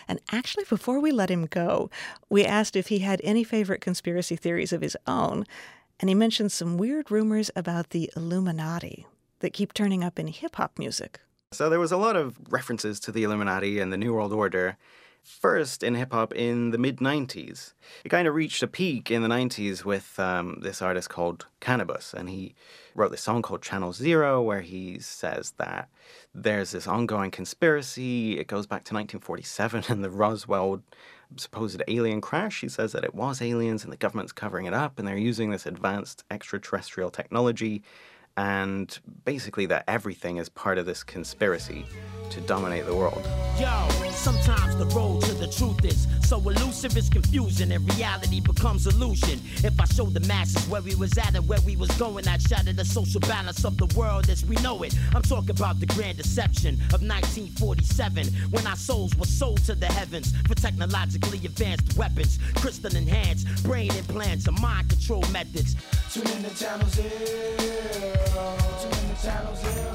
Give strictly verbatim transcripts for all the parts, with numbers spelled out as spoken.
And actually, before we let him go, we asked if he had any favorite conspiracy theories of his own, and he mentioned some weird rumors about the Illuminati that keep turning up in hip-hop music. So there was a lot of references to the Illuminati and the New World Order, first in hip-hop in the mid nineties. It kind of reached a peak in the nineties with um, this artist called Cannabis, and he wrote this song called Channel Zero, where he says that there's this ongoing conspiracy. It goes back to nineteen forty-seven and the Roswell supposed alien crash. He says that it was aliens and the government's covering it up, and they're using this advanced extraterrestrial technology, and basically that everything is part of this conspiracy to dominate the world. Yo, sometimes the road to the truth is so elusive it's confusing, and reality becomes illusion. If I showed the masses where we was at and where we was going, I'd shatter the social balance of the world as we know it. I'm talking about the grand deception of nineteen forty-seven, when our souls were sold to the heavens for technologically advanced weapons, crystal enhanced brain implants and mind control methods. Tune in to Channel Zero. Tune in to Channel Zero.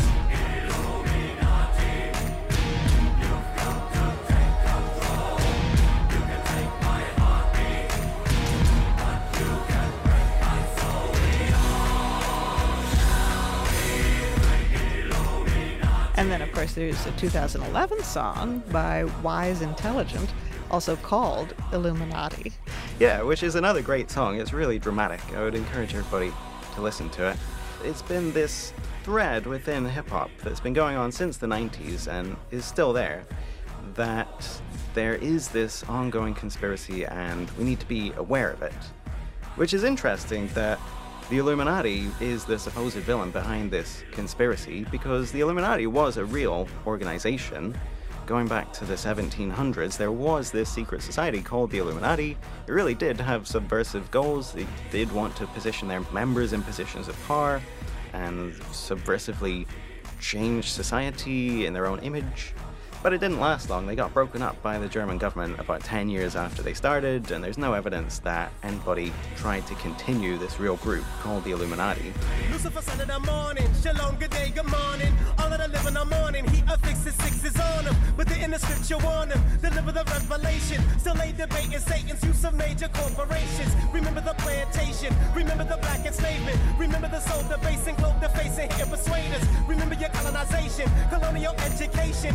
And then, of course, there's a two thousand eleven song by Wise Intelligent, also called Illuminati. Yeah, which is another great song. It's really dramatic. I would encourage everybody to listen to it. It's been this thread within hip-hop that's been going on since the nineties and is still there, that there is this ongoing conspiracy and we need to be aware of it. Which is interesting that the Illuminati is the supposed villain behind this conspiracy, because the Illuminati was a real organization. Going back to the seventeen hundreds, there was this secret society called the Illuminati. It really did have subversive goals. They did want to position their members in positions of power and subversively change society in their own image. But it didn't last long. They got broken up by the German government about ten years after they started, and there's no evidence that anybody tried to continue this real group called the Illuminati. Lucifer said in the morning, shalom, good day, good morning. All of the living the morning, he affixes sixes on them. But the inner scripture warn them, deliver the revelation. Still ain't debating Satan's use of major corporations. Remember the plantation, remember the black enslavement. Remember the soul debasing, globe defacing, here persuade us. Remember your colonization, colonial education.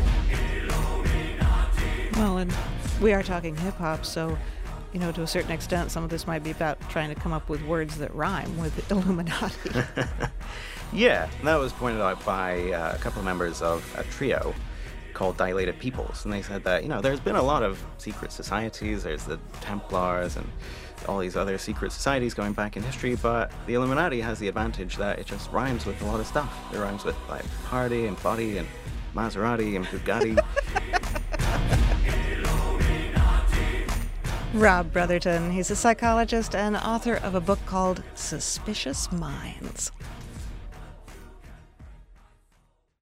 Well, and we are talking hip-hop, so, you know, to a certain extent, some of this might be about trying to come up with words that rhyme with Illuminati. Yeah, that was pointed out by uh, a couple of members of a trio called Dilated Peoples, and they said that, you know, there's been a lot of secret societies. There's the Templars and all these other secret societies going back in history, but the Illuminati has the advantage that it just rhymes with a lot of stuff. It rhymes with, like, party and body and Maserati and Bugatti. Rob Brotherton, he's a psychologist and author of a book called Suspicious Minds.